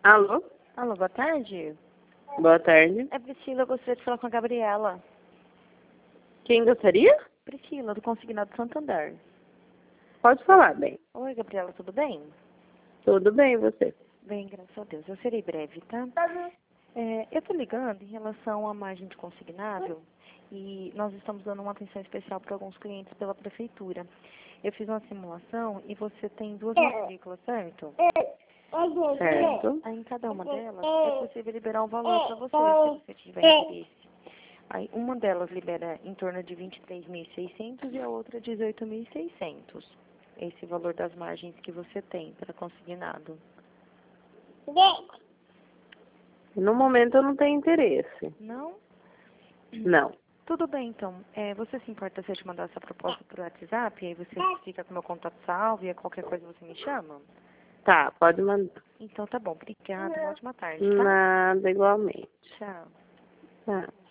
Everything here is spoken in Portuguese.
Alô? Alô, boa tarde. Boa tarde. É Priscila, eu gostaria de falar com a Gabriela. Quem gostaria? Priscila, do Consignado Santander. Pode falar, bem. Oi, Gabriela, tudo bem? Tudo bem, e você? Bem, graças a Deus. Eu serei breve, tá? Eu tô ligando em relação à margem de consignável e nós estamos dando uma atenção especial para alguns clientes pela prefeitura. Eu fiz uma simulação e você tem duas matrículas, certo? Certo. Aí em cada uma delas é possível liberar um valor para você, se você tiver interesse. Aí uma delas libera em torno de 23.600 e a outra 18.600. Esse valor das margens que você tem para consignado. No momento eu não tenho interesse. Não? Não. Tudo bem, então. Você se importa se eu te mandar essa proposta por WhatsApp? E aí você fica com meu contato salvo e a qualquer coisa você me chama? Tá, pode mandar. Então tá bom. Obrigada. Uma ótima tarde, tá? Nada, igualmente. Tchau. Tá.